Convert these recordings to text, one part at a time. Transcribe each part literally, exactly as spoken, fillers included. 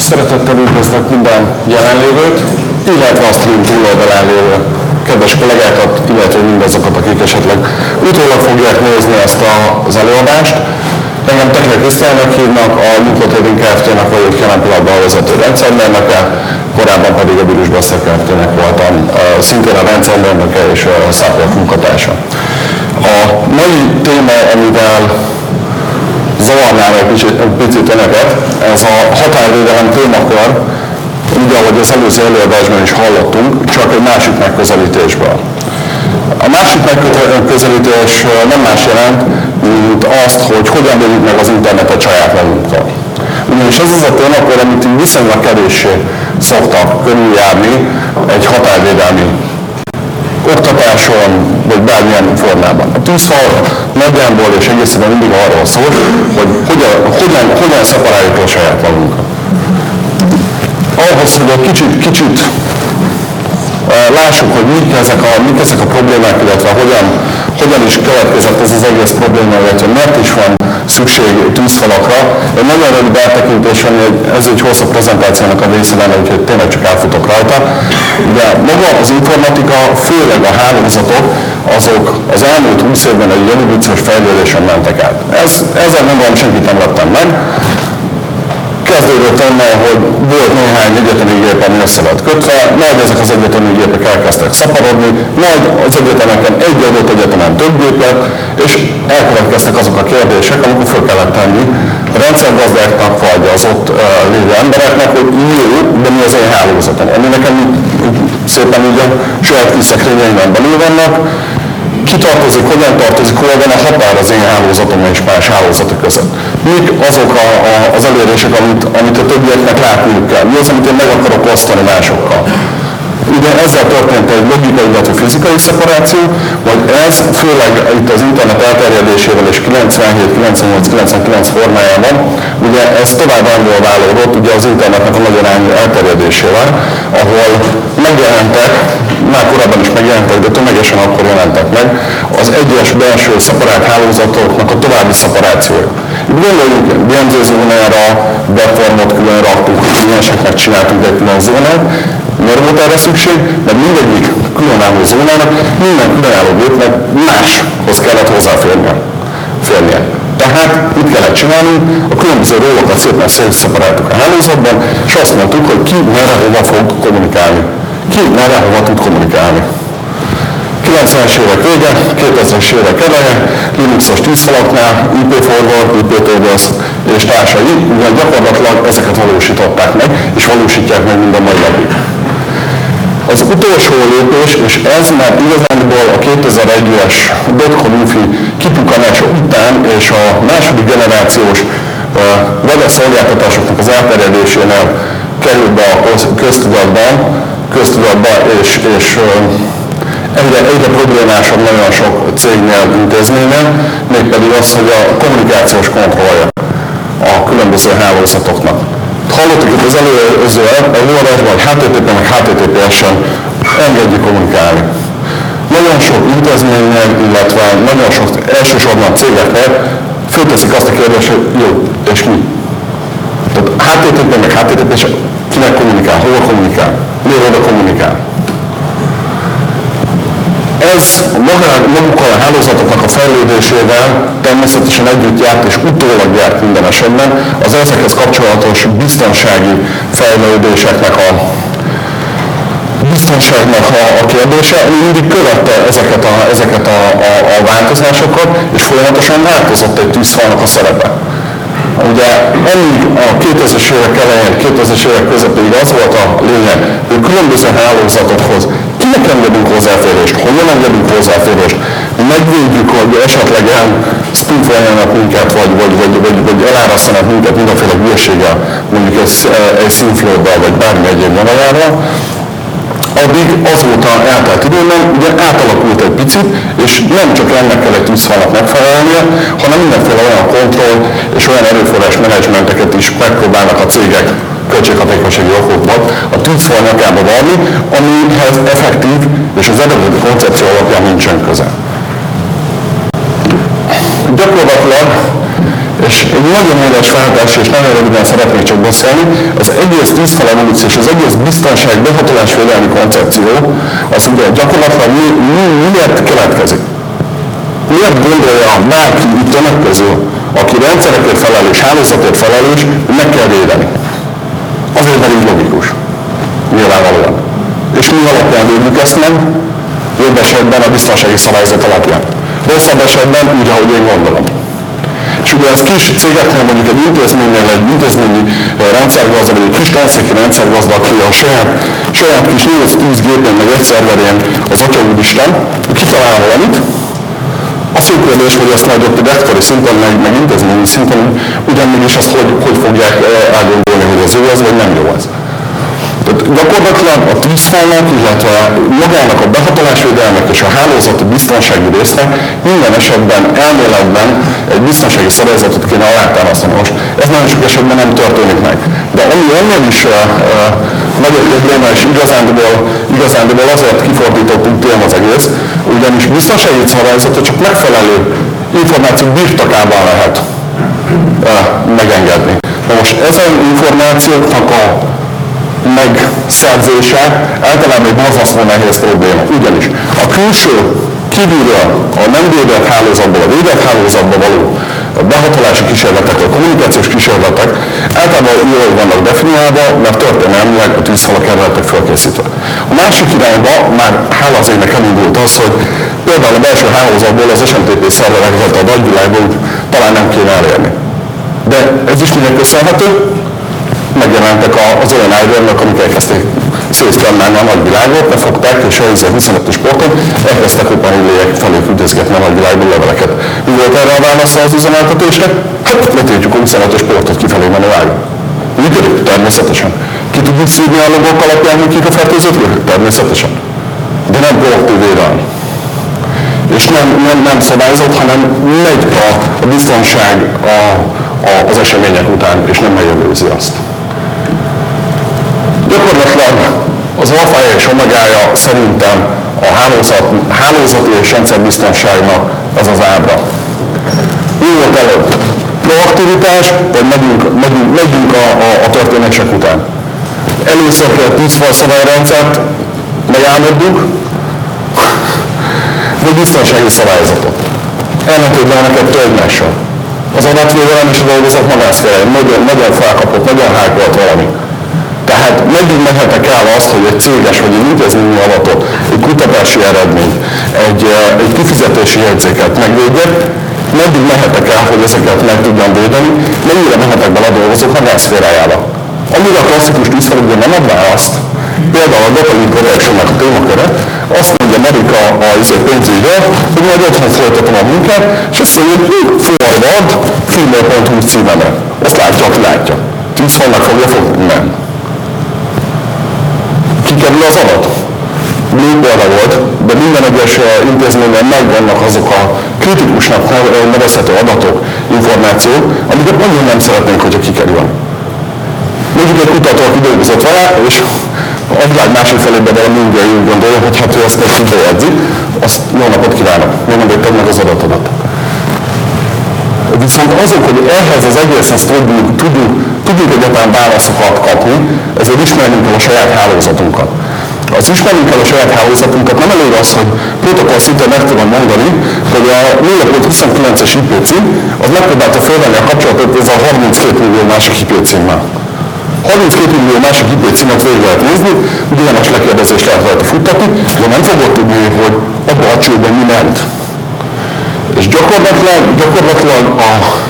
Szeretettel üdvözlök minden jelenlévőt, illetve a stream túloldalán lévő kedves kollégákat, illetve mindazokat, akik esetleg utólag fogják nézni ezt az előadást. Engem Tekle Krisztiánnak hívnak, a Mikro Trading Kft-nek vagyok jelen pillanatban a vezető rendszermérnöke, korábban pedig a Bürüs Bassza Kft-nek voltam szintén a rendszermérnöke és a support munkatársa. A mai téma, amivel zavarnám egy picit önöket, ez a határvédelem témakör, úgy, ahogy az előző előadásban is hallottunk, csak egy másik megközelítésből. A másik megközelítés nem más jelent, mint azt, hogy hogyan védjük meg az internetet saját magunktól. Ugyanis ez az a témakör, amit viszonylag kevéssé szoktak körüljárni egy határvédelmi oktatáson, vagy bármilyen formában. A tűzfal nagyjából és egészen mindig arról szól, hogy hogyan, hogyan, hogyan szeparáljuk a saját magunkat. Ahhoz, hogy egy kicsit, kicsit lássuk, hogy mik ezek a, mik ezek a problémák, illetve hogyan, hogyan is következett ez az egész probléma, illetve miért is van szükség tűzfalakra. Egy nagyon rövid áttekintés, ami ez egy hosszabb prezentációnak a része lenne, úgyhogy tényleg csak átfutok rajta. De maga az informatika, főleg a hálózatok, azok az elmúlt húsz évben egy evolúciós fejlődésen mentek át. Ez, ezzel nem van, senkit nem lettem meg. Kezdődött onnan, hogy volt néhány egyetemi gép, ami össze lett kötve, majd ezek az egyetemi gépek elkezdtek szaporodni, majd az egyetemeken egy adott egyetemen több gépet, és elkövetkeztek azok a kérdések, amikor föl kellett tenni a rendszergazdáknak, vagy az ott uh, lévő embereknek, hogy jó, de mi az én hálózatom, ami nekem szépen így a saját kis szekrényeimben belül vannak, ki tartozik, hogyan tartozik, hol van a határ az én hálózatom és más hálózatok között. Mik azok a, a, az elérések, amit, amit a többieknek látniuk kell? Mi az, amit én meg akarok osztani másokkal? Ugye ezzel történt egy logikai, illetve fizikai szeparáció, vagy ez főleg itt az internet elterjedésével és kilencvenhét, kilencvennyolc, kilencvenkilenc formájában, ugye ez tovább evolválódott ugye az internetnek a nagyon elterjedésével, ahol megjelentek, már korábban is megjelentek, de tömegesen akkor jelentek meg, az egyes belső szeparált hálózatoknak a további szeparációja. Gondoljunk bé em zé zónára, webformot külön raktuk, klienseknek csináltunk egy külön zónát. Miért volt erre szükség? Mert mindegyik különálló zónának, minden különálló gépnek máshoz kellett hozzáférnie. Tehát mit kellett csinálnunk? A különböző rólokat szépen szétszeparáltuk a hálózatban, és azt mondtuk, hogy ki merre hova fog kommunikálni. Ki merre hova tud kommunikálni. kilencvenes évek vége, kétezres évek eleje, Linuxos tűzfalaknál, i pé Forward, i pé Tables és társai, ugye gyakorlatilag ezeket valósították meg, és valósítják meg mind a mai napig. Az utolsó lépés, és ez már igazából a kétezer-egyes dotcom infi kipukkanása után és a második generációs webes szolgáltatásoknak az elterjedésénél került be a köztudatban, köztudatba és, és egyre, egyre problémásabb nagyon sok cégnél, intézménynél, mégpedig az, hogy a kommunikációs kontrollja a különböző hálózatoknak. Hallottuk itt az előző előadásban, hogy há té té pé meg há té té pé es-en engedjük kommunikálni. Nagyon sok intézménynél, illetve nagyon sok elsősorban cégeknél fölteszik azt a kérdést, hogy jó, és mi? Tehát há té té pé meg há té té pé es kinek kommunikál, hol kommunikál, miért oda kommunikál? Ez magukkal a hálózatoknak a fejlődésével természetesen együtt járt és utólag járt minden esetben az ezekhez kapcsolatos biztonsági fejlődéseknek a biztonságnak a, a kérdése, ami mindig követte ezeket a, ezeket a, a, a változásokat, és folyamatosan változott egy tűzfalnak a szerepe. Ugye amíg a kétezres évek elején, kétezres évek közepéig az volt a lényeg, hogy különböző hálózatokhoz kinek engedünk hozzáférést, honnan engedünk hozzáférést, megvédjük, hogy esetleg el spoofoljanak minket, vagy, vagy, vagy, vagy, vagy elárasztanak minket mindenféle hülyeséggel, mondjuk egy, egy színflóddal, vagy bármi egyéb vonalával. Addig azóta eltelt időben, ugye átalakult egy picit, és nem csak ennek kell egy tűzfalnak megfelelnie, hanem mindenféle olyan kontroll és olyan erőforrás menedzsmenteket is megpróbálnak a cégek költséghatékonysági okokban a tűzfal nyakába varni, amihez effektív és az eredeti koncepció alapján nincsen köze. Gyakorlatilag És egy nagyon éles váltás, és nagyon röviden szeretnék csak beszélni, az egész tűzfal evolúció és az egész biztonság behatolásvédelmi koncepció, az ugye gyakorlatilag mi, mi, miért keletkezik? Miért gondolja bárki itt önök közül, aki rendszerekért felelős, hálózatért felelős, hogy meg kell védeni? Azért, mert így logikus. Nyilvánvalóan. És mi alapján védjük ezt meg? Jobb esetben a biztonsági szabályzat alapján. Rosszabb esetben úgy, ahogy én gondolom. És ugye az kis cégeknél, mondjuk egy intézménynél, egy intézményi rendszergazda, vagy egy kis tanszéki rendszergazda, aki a saját, saját kis nyolc-tíz gépén, meg egy szerverén az Atya Úristen, kitalál valamit. Az jó kérdés, hogy ezt majd ott a rektori szinten, meg, meg intézményi szinten, ugyanmégis azt hogy, hogy fogják elgondolni, hogy ez jó az, vagy nem jó az. Tehát gyakorlatilag a tűzfalnak, illetve magának a behatolásvédelmek és a hálózati biztonsági résznek minden esetben elméletben egy biztonsági szabályzatot kéne alátámasztani. Most ez nagyon sok esetben nem történik meg. De ami ennél is uh, uh, nagyobb probléma, és igazándiból, igazándiból azért kifordítottunk tőlem az egész, ugyanis biztonsági szabályzatot csak megfelelő információk birtokában lehet uh, megengedni. Na most ezen információknak a megszerzése általában egy borzasztó nehéz probléma. Ugyanis a külső, kívülről, a nem védett hálózatból, a védett hálózatba való a behatolási kísérletek, a kommunikációs kísérletek általában jól vannak definiálva, mert történelmileg a tűzfalak erre lettek felkészítve. A másik irányba már hála az égnek elindult az, hogy például a belső hálózatból az es em té pé szervereket a nagyvilágból talán nem kéne elérni. De ez is minek köszönhető? Megjelentek az olyan ágyvernek, amik elkezdték szétszkennálni a nagyvilágot, befogták, és a huszonötös porton elkezdtek openrelay felé küldözgetni a nagyvilágból leveleket. Mi volt erre a válasza az üzemeltetésre? Hát letiltjuk a huszonötös portot kifelé menő ágon. Működik? Természetesen. Ki tudjuk szívni a logok alapján, hogy kik a fertőzöttök? Természetesen. De nem proaktív védelmi. És nem, nem, nem szabályzott, hanem megy a, a biztonság a, a, az események után, és nem megjövőzi azt. Gyakorlatilag az alfája és omegája szerintem a hálózat, hálózati és rendszerbiztonságnak ez az ábra. Mi volt előbb? Proaktivitás, vagy megyünk, megyünk, megyünk a, a, a történések után. Először kell tűzfal szabályrendszert megálmodjuk, vagy biztonsági szabályzatot. Ellentétben neked törvényessel. Az adatvédelem és a dolgozat magászféráján nagyon, nagyon felkapott, nagyon hákolt valami. Tehát meddig mehetek el azt, hogy egy céges vagy egy intézményi adatot, egy kutatási eredményt, egy, egy kifizetési jegyzéket megvédjek, meddig mehetek el, hogy ezeket meg tudjam védeni, mennyire mehetek bele a dolgozók magászférájába. Amire a klasszikus tűzfelügyel nem ad választ, például a Data Link Protection-nek a témaköre, azt mondja Amerika a pénzügyről, hogy majd otthon folytatom a munkát, és azt mondja, hogy forward female pont hu címemre. Azt látja, aki látja. Tűzfalnak fogja fogni? Nem. Kikerül az adat? Blue volt, de minden egyes intézményben megvannak azok a kritikusnak nevezhető adatok, információk, amiket nagyon nem szeretnénk, hogyha kikerül. Mondjuk egy kutató, aki dolgozott vele, és a világ másik felében valami indiai úgy gondolja, hogy hát ő ezt egy bejegyzi, azt jó napot kívánok, még nem vettem meg az adatodat. Viszont azok, hogy ehhez az egészhez tudjuk, tudjuk, tudjuk egyáltalán válaszokat kapni, ezért ismerjünk el a saját hálózatunkat. Az ismerjünk el a saját hálózatunkat, nem elég az, hogy protokoll szinten meg tudom mondani, hogy a nulla pont huszonkilences i pé cím, az megpróbálta felvenni a kapcsolatot ezzel a harminckét millió másik i pé címmel. harminckét millió másik i pé címet végig lehet nézni, dé en es lekérdezést lehet rajta futtatni, de nem fogod tudni, hogy abban a csőben mi ment. És gyakorlatilag, gyakorlatilag a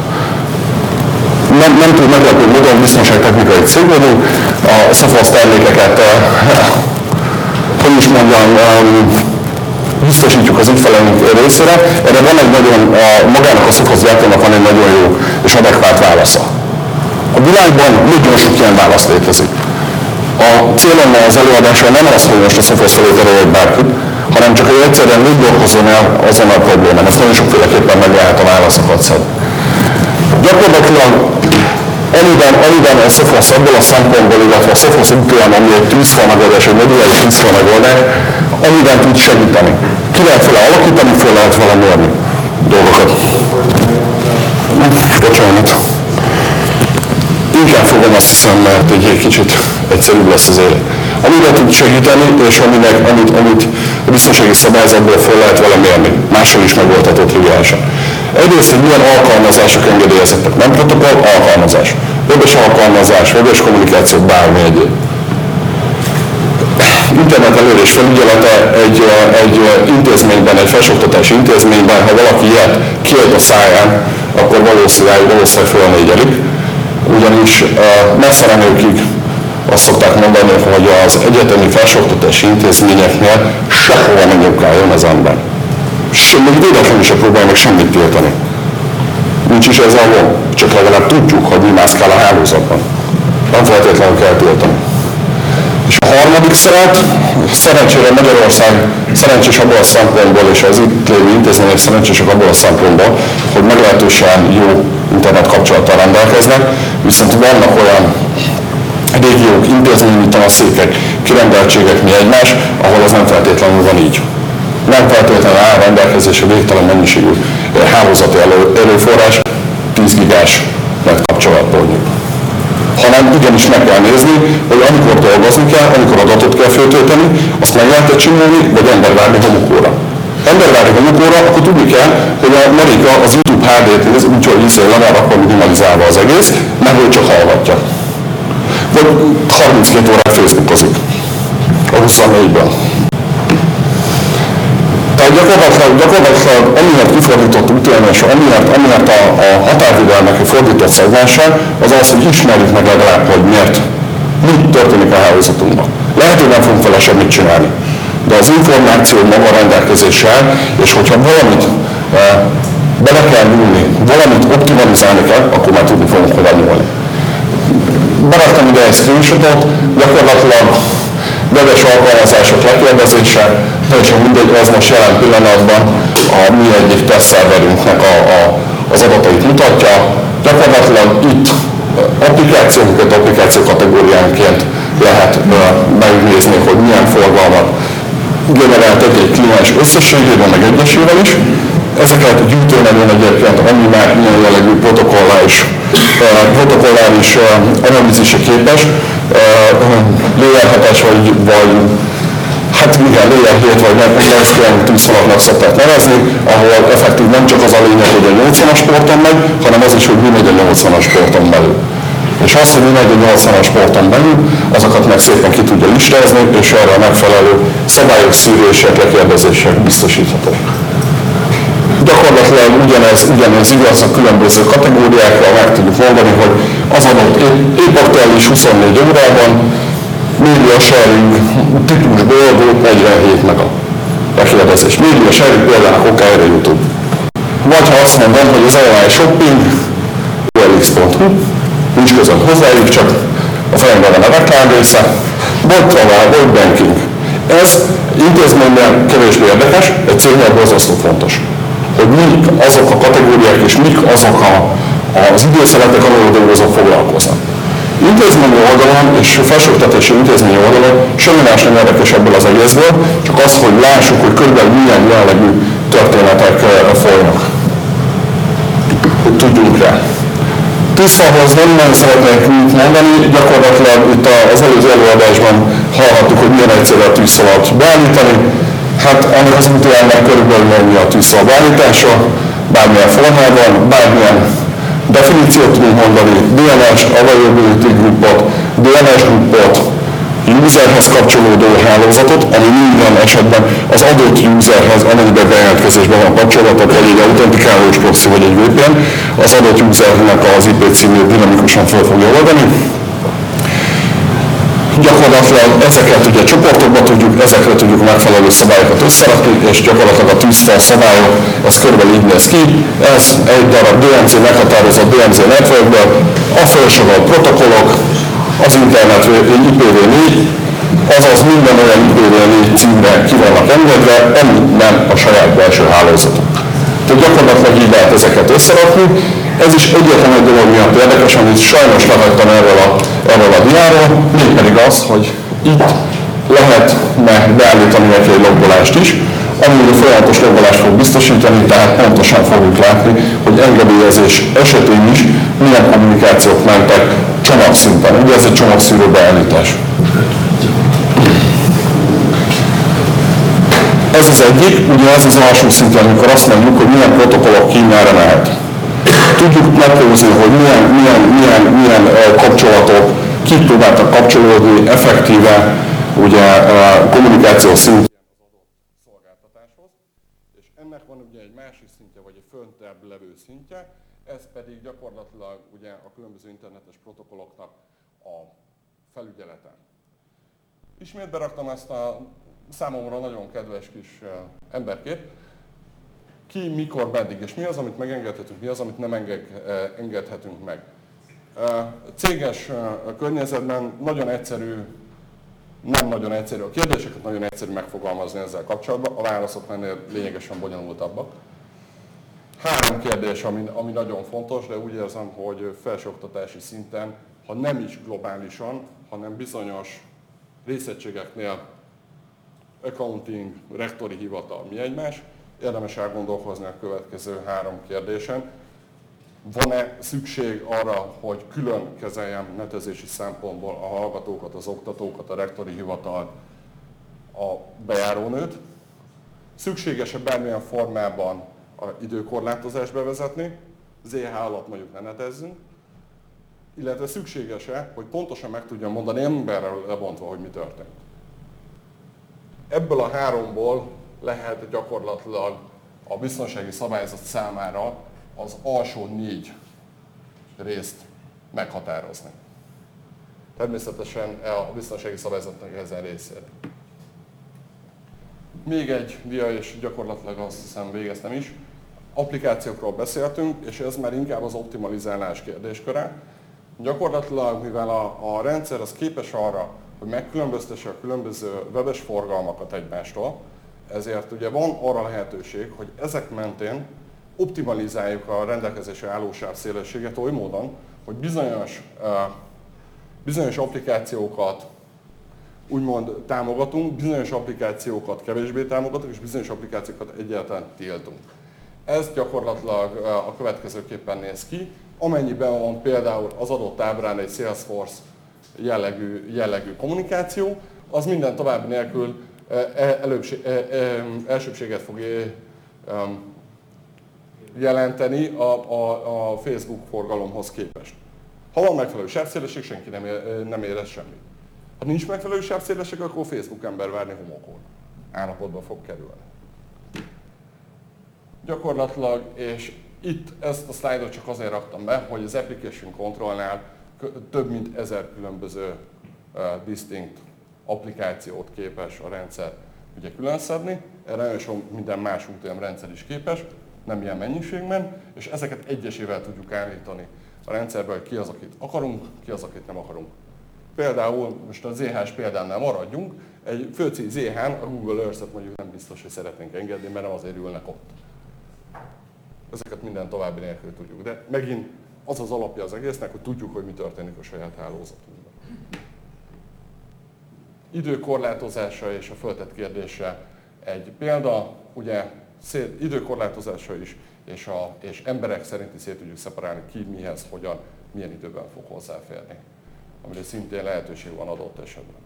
nem, nem tud meglepő módon biztonságtechnikai cég vagyunk, a Sophos termékeket, hogy is mondjam, biztosítjuk az ügyfeleink részére. Erre van egy nagyon, a, magának a Sophos gyártónak van egy nagyon jó és adekvát válasza. A világban nagyon sok ilyen válasz létezik. A célom az előadással nem az, hogy most a Sophos felé terüljük bárkit, hanem csak hogy egyszerűen úgy dolgozzon el azon a problémán. Ezt nagyon sokféleképpen meg lehet a válaszokat szedni. Gyakorlatilag amiben, amiben a Sophos abból a szempontból, illetve a Sophos útján, ami egy tűzfal megoldás, egy moduláris tűzfal megoldás, amiben tud segíteni. Ki lehet vele alakítani, fel lehet vele mérni dolgokat. Bocsánat. Inkább fogom, azt hiszem, mert egy kicsit egyszerűbb lesz az élet. Amire tud segíteni, és aminek, amit, amit a biztonsági szabályzatból fel lehet vele mérni. Máshol is megoldható triviálisan. Egyrészt, hogy milyen alkalmazások engedélyezettek. Nem protokoll, alkalmazás. Webes alkalmazás, webes kommunikáció, bármi egyéb. Internet elérés felügyelete egy, egy intézményben, egy felsőoktatási intézményben, ha valaki ilyet kiad a száján, akkor valószínűleg, valószínűleg fölnégyelik. Ugyanis messze menőkig azt szokták mondani, hogy az egyetemi felsőoktatási intézményeknél sehova nem nyugáljon az ember. Még véletlenül sem próbál meg semmit tiltani. Nincs is ez a gond, csak legalább tudjuk, hogy mi mászkál a hálózatban. Nem feltétlenül kell tiltani. És a harmadik szeret, szerencsére Magyarország szerencsés abból a szempontból, és az itt lévő intézmények szerencsések abból a szempontból, hogy meglehetősen jó internet kapcsolattal rendelkeznek, viszont vannak olyan régiók, intézményi tanszékek, kirendeltségek, mi egymás, ahol az nem feltétlenül van így. Nem feltétlenül áll rendelkezésre végtelen mennyiségű hálózati elő, erőforrás, tíz gigás net kapcsolatból. Hanem igenis meg kell nézni, hogy amikor dolgozni kell, amikor adatot kell föltölteni, azt meg lehet csinálni, vagy embervárni homokóra. Embervárni homokóra, akkor tudni kell, hogy a Marika az YouTube há dét néz, úgyhogy izél le van rakva minimalizálva az egész, meg ő csak hallgatja. Vagy harminckét órát Facebookozik a huszonnégyből. Tehát gyakorlatilag, gyakorlatilag amiatt kifordított útélmés, amiatt, amiatt a, a határvédelmek fordított szegmensen, az az, hogy ismerjük meg legalább, hogy miért, mi történik a hálózatunkban. Lehet, hogy nem fogunk vele semmit csinálni, de az információ maga rendelkezéssel, és hogyha valamit e, bele kell nyúlni, valamit optimalizálni kell, akkor már tudni fogunk hova nyúlni. Beraktam ide egy screenshotot, gyakorlatilag webes alkalmazások lekérdezése, teljesen mindegy, az most jelen pillanatban a mi egyik tesztszerverünknek a, a, az adatait mutatja. Gyakorlatilag itt applikációkat, applikáció kategóriánként lehet megnézni, hogy milyen forgalmat generált egy-egy kliens összességében, meg egyesével is. Ezeket gyűjtőnevén egyébként, ami már ilyen jellegű protokolláris, protokolláris analízisre képes, léjelhatás vagy, vagy hát igen, léjel hét vagy NextGen tűzszalagnak szokták nevezni, ahol effektív nem csak az a lényeg, hogy a nyolcvanas porton megy, hanem az is, hogy mi megy a nyolcvanas porton belül. És azt, hogy mi megy a nyolcvanas porton belül, azokat meg szépen ki tudja listázni, és erre a megfelelő szabályok, szűrések, lekérdezések biztosíthatók. Gyakorlatilag ugyanez, ugyanez igaz a különböző kategóriákra, meg tudjuk mondani, hogy az adott épp aktuális huszonnégy órában média sharing típusból volt negyvenhét meg a lekérdezés. Média sharing például okára YouTube. Vagy ha azt mondom, hogy az online shopping o el iksz pont hu, nincs közön hozzájuk, csak a fejemben van a reklám része, vagy travel, vagy banking. Ez intézményben kevésbé érdekes, egy cégnél borzasztó fontos, hogy mik azok a kategóriák és mik azok a, az időszeletek, ahol dolgozók foglalkoznak. Intézményi oldalon és felsőoktatási intézményi oldalon semmi más nem érdekes ebből az egészből, csak az, hogy lássuk, hogy körülbelül milyen jellegű történetek folynak. Hogy tudjunk rá. Tisztahoz nem nagyon szeretnék mit mondani, gyakorlatilag itt az előző előadásban hallhattuk, hogy milyen egyszerű a tűzszavat beállítani. Hát ennek az útjának körülbelül mennyi a tűzszal beállítása, bármilyen formában, bármilyen definíciót tudunk mondani, dé en es, availability groupot, dé en es groupot, userhez kapcsolódó hálózatot, ami minden esetben az adott userhez, amelyben bejelentkezésben van kapcsolata, vagy egy autentikálós proxy vagy egy vé pé en, az adott usernek az i pé címét dinamikusan fel fogja oldani. Gyakorlatilag ezeket ugye csoportokba tudjuk, ezekre tudjuk megfelelő szabályokat összerakni, és gyakorlatilag a tűzfal szabályok, ez körülbelül így néz ki. Ez egy darab dé en cé meghatározott dé em zé networkből, a felsorolt protokollok, az internet i pé vé négy, azaz minden olyan i pé vé négy címre ki vannak engedve, ami nem a saját belső hálózatunk. Tehát gyakorlatilag így lehet ezeket összerakni. Ez is egyetlen egy dolog miatt érdekes, amit sajnos lehagytam erről a, erről a diáról, mégpedig az, hogy itt lehetne beállítani neki egy logbolást is, ami a folyamatos loggolást fog biztosítani, tehát pontosan fogjuk látni, hogy engedélyezés esetén is milyen kommunikációk mentek csomagszinten. Ugye ez egy csomagszűrő beállítás. Ez az egyik, ugye ez az alsó szinten, amikor azt mondjuk, hogy milyen protokollok ki merre mehet. Tudjuk meghozni, hogy milyen, milyen, milyen, milyen kapcsolatok, kik próbáltak kapcsolódni effektíve ugye, a kommunikáció szintjén az adott szolgáltatáshoz, és ennek van ugye egy másik szintje, vagy egy föntebb levő szintje, ez pedig gyakorlatilag ugye a különböző internetes protokolloknak a felügyelete. Ismét beraktam ezt a számomra nagyon kedves kis emberkét. Ki, mikor, meddig, és mi az, amit megengedhetünk, mi az, amit nem engedhetünk meg. Céges környezetben nagyon egyszerű, nem nagyon egyszerű, a kérdéseket nagyon egyszerű megfogalmazni ezzel kapcsolatban, a válaszok ennél lényegesen bonyolultabbak. Három kérdés, ami, ami nagyon fontos, de úgy érzem, hogy felsőoktatási szinten, ha nem is globálisan, hanem bizonyos részegységeknél accounting, rektori hivatal, mi egymás, érdemes elgondolkozni a következő három kérdésen. Van-e szükség arra, hogy külön kezeljem netezési szempontból a hallgatókat, az oktatókat, a rektori hivatal, a bejárónőt? Szükséges-e bármilyen formában a időkorlátozást bevezetni, zé há alatt mondjuk ne netezzünk, illetve szükséges-e, hogy pontosan meg tudjam mondani emberrel lebontva, hogy mi történt. Ebből a háromból lehet gyakorlatilag a biztonsági szabályzat számára az alsó négy részt meghatározni. Természetesen a biztonsági szabályzatnak ezen részére. Még egy dia, és gyakorlatilag azt hiszem végeztem is. Applikációkról beszéltünk, és ez már inkább az optimalizálás kérdésköre. Gyakorlatilag, mivel a, a rendszer az képes arra, hogy megkülönböztesse a különböző webes forgalmakat egymástól, ezért ugye van arra lehetőség, hogy ezek mentén optimalizáljuk a rendelkezésre álló sávszélességet oly módon, hogy bizonyos, uh, bizonyos applikációkat úgymond támogatunk, bizonyos applikációkat kevésbé támogatunk, és bizonyos applikációkat egyáltalán tiltunk. Ez gyakorlatilag uh, a következőképpen néz ki. Amennyiben van például az adott ábrán egy Salesforce jellegű, jellegű kommunikáció, az minden további nélkül előbbség, elsőbséget fog jelenteni a, a, a Facebook forgalomhoz képest. Ha van megfelelő sávszélesség, senki nem, ér, nem érez semmit. Ha nincs megfelelő sávszélesség, akkor Facebook ember várni homokon. Állapotba fog kerülni. Gyakorlatilag, és itt ezt a szlájdot csak azért raktam be, hogy az Application Controlnál több mint ezer különböző uh, distinct applikációt képes a rendszer ugye külön szedni, erre nagyon sok minden más u té em rendszer is képes, nem ilyen mennyiségben, és ezeket egyesével tudjuk állítani a rendszerbe, hogy ki az, akit akarunk, ki az, akit nem akarunk. Például, most a zé hás példánál maradjunk, egy főci zé hán a Google Earth-et mondjuk nem biztos, hogy szeretnénk engedni, mert nem azért ülnek ott. Ezeket minden további nélkül tudjuk, de megint az az alapja az egésznek, hogy tudjuk, hogy mi történik a saját hálózatunkban. Időkorlátozása és a föltett kérdése egy példa, ugye szét, időkorlátozása is, és, a, és emberek szerinti szét tudjuk szeparálni ki, mihez, hogyan, milyen időben fog hozzáférni, amire szintén lehetőség van adott esetben.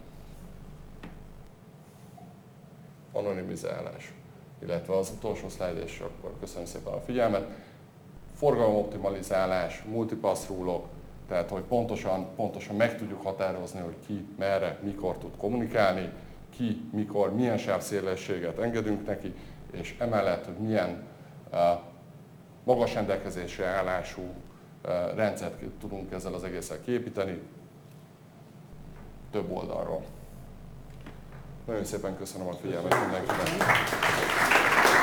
Anonimizálás, illetve az utolsó szlájd, és akkor köszönöm szépen a figyelmet. Forgalomoptimalizálás, multipass rule-ok, tehát hogy pontosan, pontosan meg tudjuk határozni, hogy ki, merre, mikor tud kommunikálni, ki, mikor, milyen sávszélességet engedünk neki, és emellett, hogy milyen uh, magas rendelkezésre állású uh, rendszert tudunk ezzel az egésszel kiépíteni, több oldalról. Nagyon szépen köszönöm a figyelmet mindenkinek.